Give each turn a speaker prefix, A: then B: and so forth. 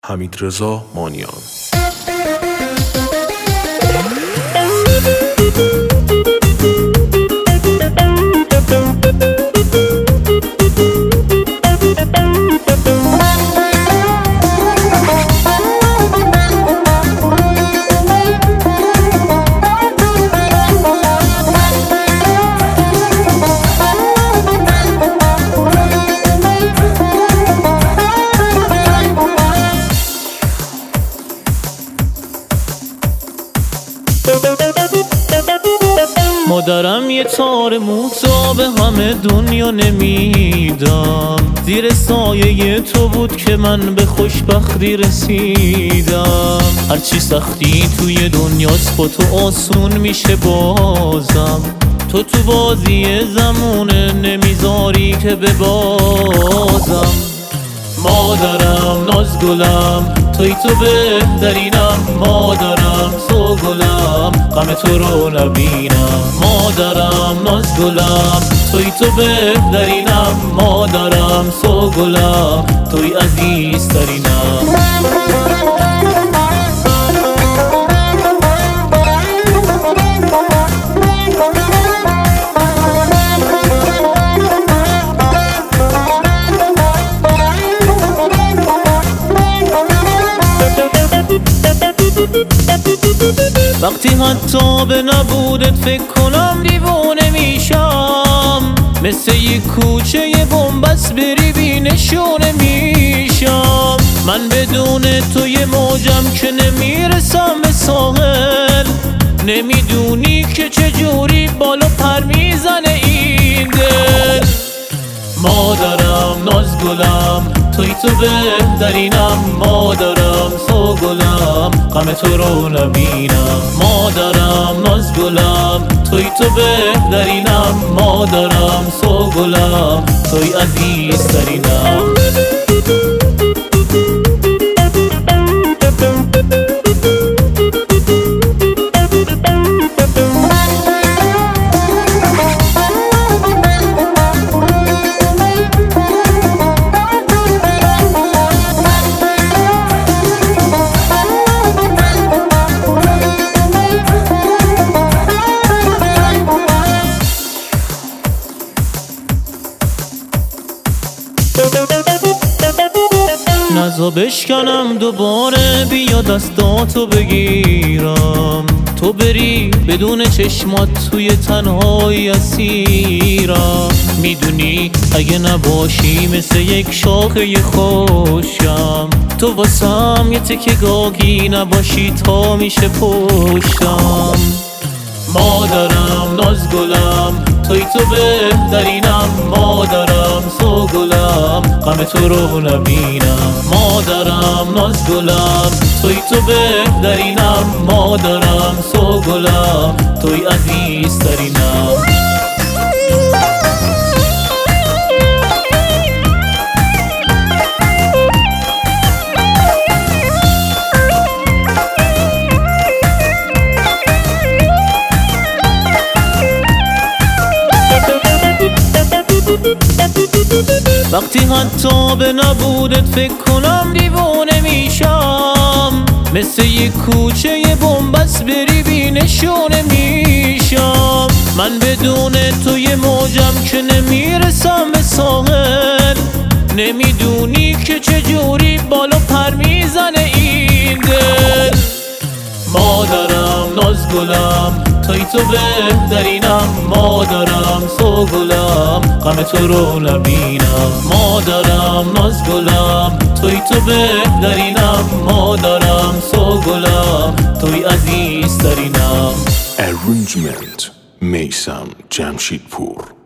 A: حمیدرضا مانیان.
B: مادرم یه تار موتا به همه دنیا نمیدم، زیر سایه تو بود که من به خوشبختی رسیدم. هرچی سختی توی دنیاست با تو آسون میشه بازم، تو بازی زمونه نمیذاری که ببازم. مادرم نازگلم توی تو بهترینم، مادرم سوگلم غم تو رو نبینم. مادرم نازگلم توی تو بهترینم، مادرم سوگلم توی عزیزترینم. وقتی حتی به نبودت فکر کنم دیوانه میشم، مثل یک کوچه بنبست بری بی نشونه میشم. من بدون تو یه موجم که نمیرسم به ساحل، نمیدونی که چجوری بالا پر میزنه این دل. مادرم نازگلم توی تو بهترینم، مادرم سوگلم غم تو رو نبینم. مادرم نازگلم توی تو بهترینم، مادرم سوگلم توی عزیزترینم. نزا بشکنم دوباره بیا دستاتو بگیرم، تو بری بدون چشمات توی تنهایی اسیرم. میدونی اگه نباشی مثل یک شاخه خوشم، تو واسم یه تکه گاگی نباشی تا میشه پشتم. مادرم نازگلم توی تو بهترینم، مادرم سوگلم غم تو رو نبینم. مادرم نازگلم توی تو بهترینم، مادرم سوگلم توی عزیزترینم. وقتی حتی به نبودت فکر کنم دیوانه میشم، مثل یک کوچه بنبست بری بی نشونه میشم. من بدون تو یه موجم که نمیرسم به ساحل، نمیدونی که چجوری بالا پر میزنه این دل. مادرم نازگلم توی تو بهترینم، مادرم سوگلم غم تو رو نبینم. مادرم نازگلم توی تو بهترینم، مادرم سوگلم توی عزیزترینم.
A: Arrangement میثم جمشیدپور.